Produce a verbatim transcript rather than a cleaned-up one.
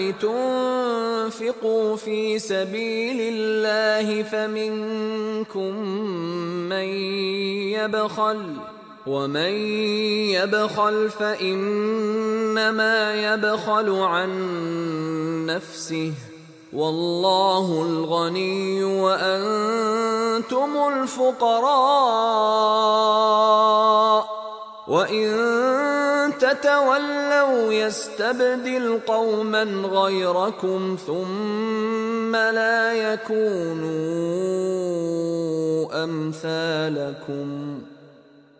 لتنفقوا في سبيل الله فمنكم من يبخل ومن يبخل فإنما يبخل عن نفسه والله الغني وأنتم الفقراء وإن تتولوا يستبدل قوما غيركم ثم لا يكونوا أمثالكم